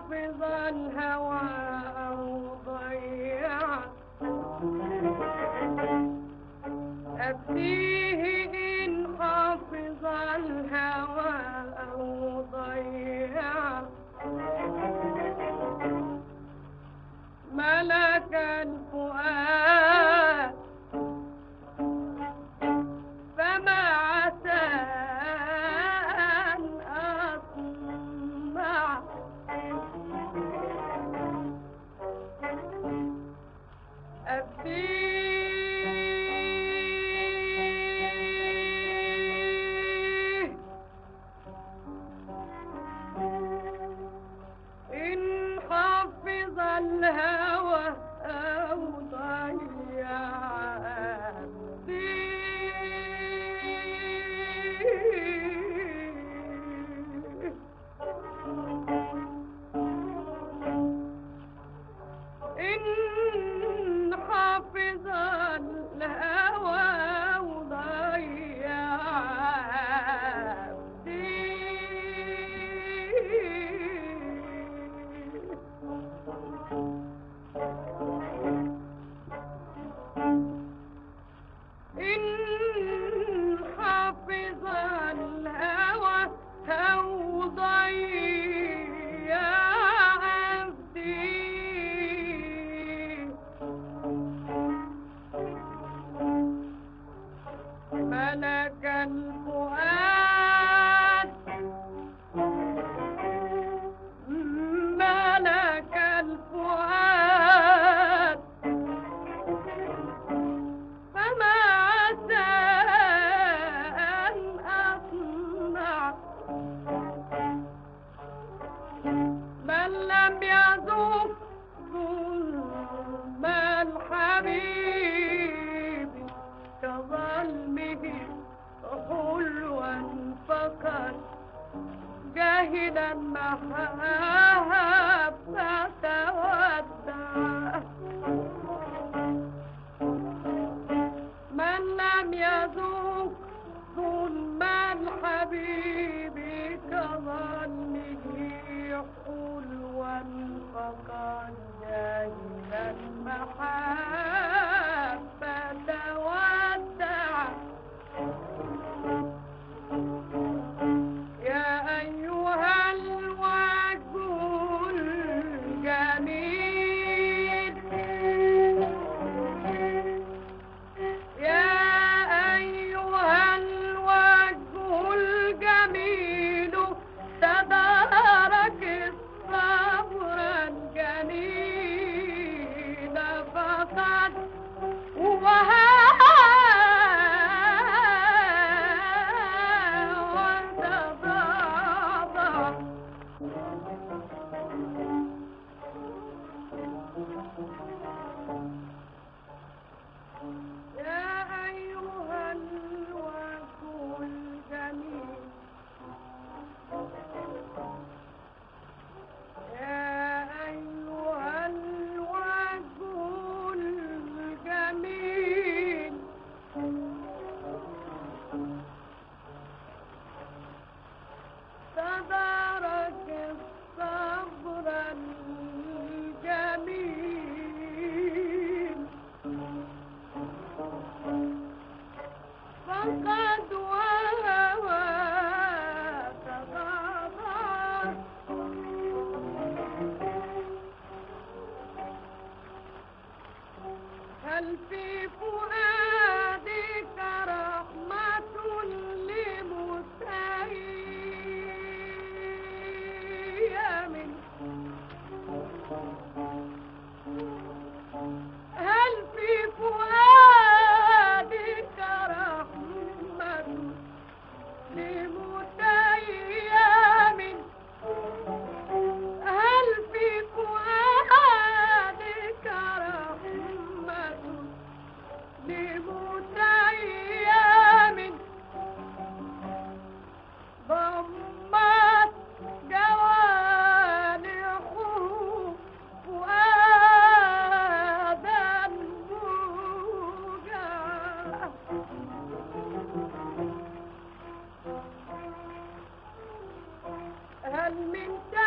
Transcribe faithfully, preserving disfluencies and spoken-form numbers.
حافظ الهوى أو ضيع أبديه إن حافظ الهوى أو ضيع ملك الفؤاد فما عسى أن أطمع أبديه إن حفظ الهوى أو ضيع أبديه إن حفظ الهوى وضيع عبدي إن حفظ الهوى أو ضيع عبدي ملك الفؤاد ملك الفؤاد فما عسى أن أطمع من لم يذوق ظلم الحبيب كظلمه حلوا فقد جاهل المحبة ودعا من لم يذوق ظلم الحبيب كظلمه حلوا فقد جاهل المحبة ودعا يا أيها الوجه الجميل يا أيها الوجه الجميل تدارك الصبر الجميل فقد وها تدارك الصبر الجميل فقد وهوى تغاضى هل في فؤادك رحمة لمسيم هل في فؤادك رحمة لمتيم هل في فؤادك رحمة لمتيم ضمت جوانحه فؤادا موجعا هل من